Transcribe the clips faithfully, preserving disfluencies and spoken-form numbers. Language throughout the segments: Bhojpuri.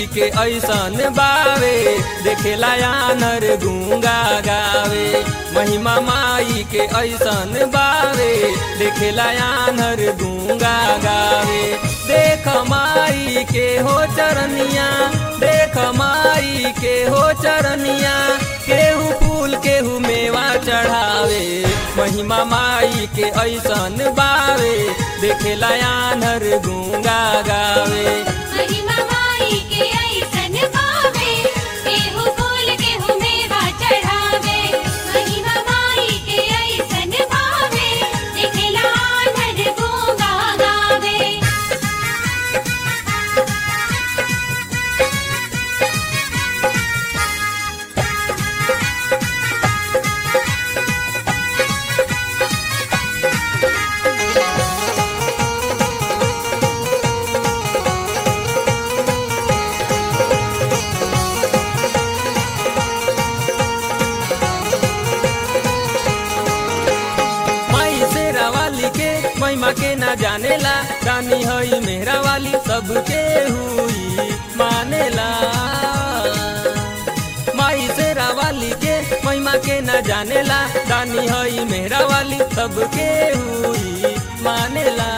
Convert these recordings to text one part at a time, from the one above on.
के ऐसन बावे देखेला आनर गूंगा गावे। महिमा माई के ऐसन बावे देखेला आनर गूंगा गावे। देख माई के हो चरनिया, देख माई के हो चरनिया, केहू फूल केहू मेवा चढ़ावे। महिमा माई के ऐसन बावे देखेला आनर गूंगा गावे। महिमा माई के ऐसन बावे केहू फूल केहू मेवा चढ़ावे। महिमा माई के ऐसन बावे देखेला आनर गूंगा गावे। महिमा के ना जानेला रानी हई मेहरा वाली सबके हुई मानेला। माई शेरा वाली के महिमा के ना जानेला रानी हई मेहरा वाली सबके हुई मानेला।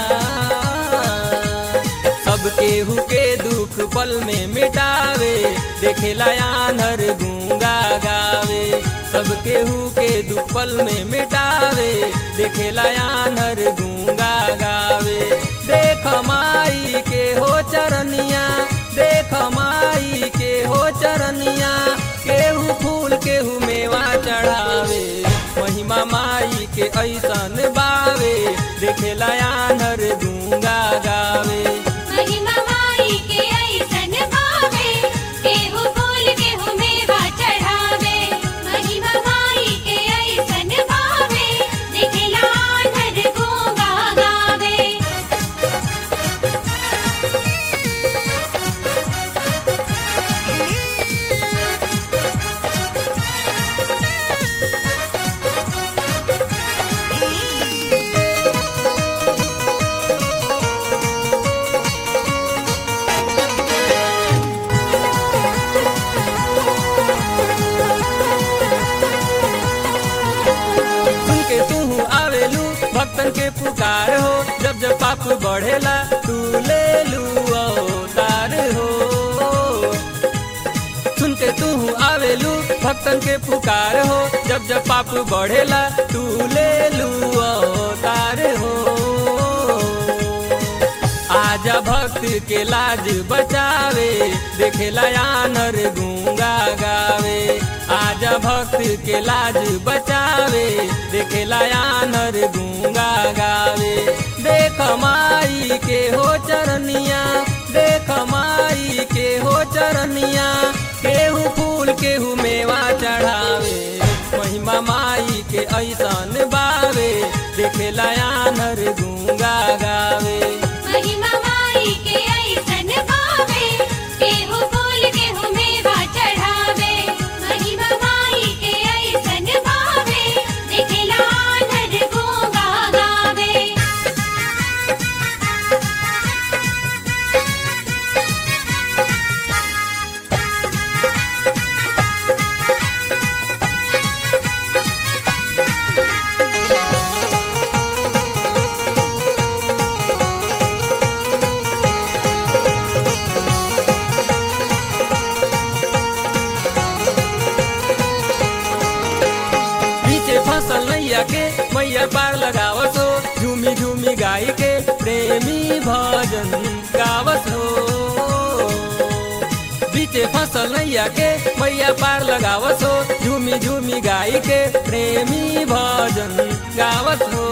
सबके हु के दुख पल में मिटावे देखेला आनर गूंगा गावे। सबके हु के दुख पल में मिटावे देखेला आनर गूंगा गावे। देख माई के हो चरनिया, देख माई के हो चरनिया, केहू फूल केहू मेवा चढ़ावे। महिमा माई के ऐसन बावे देखेला आनर गूंगा गावे। महिमा माई के ऐसन बावे केहू फूल केहू मेवा चढ़ावे। महिमा माई के ऐसन बावे देखेला आनर गूंगा गावे। भक्तन के पुकार हो जब जब पाप बढ़ेला तू ले लू अवतार हो। सुन के तू आवेलू भक्तन के पुकार हो जब जब पाप बढ़ेला तू ले लू अवतार हो। आजा भक्त के लाज बचावे देखेला आनर गूंगा गावे। आजा भक्त के लाज बचावे देखेला आनर गूंगा गावे। देख माई के हो चरनिया, देख माई के हो चरनिया, केहू फूल केहू मेवा चढ़ावे। महिमा माई के ऐसन बावे देखेला आनर गूंगा गावे। महिमा माई के ऐसन बावे केहू फूल केहू मेवा चढ़ावे। महिमा माई के ऐसन बावे देखेला आनर गूंगा गावे। फसल नैया के मैया पार लगावस हो, झूमी झूमी गाय के प्रेमी भजन गावस हो। बीचे फसल नैया के मैया पार लगावस हो, झूमी झूमी गाय के प्रेमी भजन गावस हो।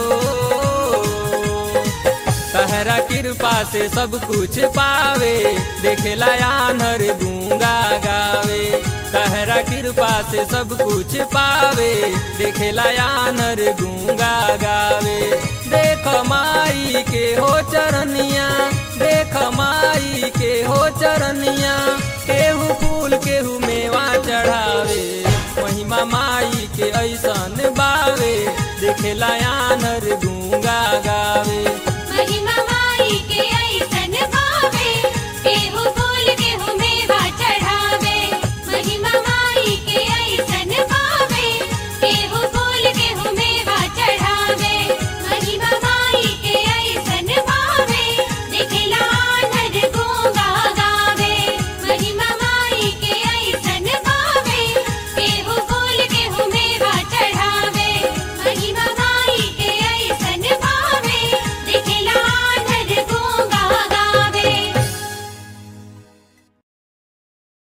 तहरा कृपा से सब कुछ पावे देखेला आनर गूंगा गावे। तहरा कृपा से सब कुछ पावे देखेला आनर गूंगा गावे। देख माई के हो चरनिया, देख माई के हो चरनिया, केहू फूल केहू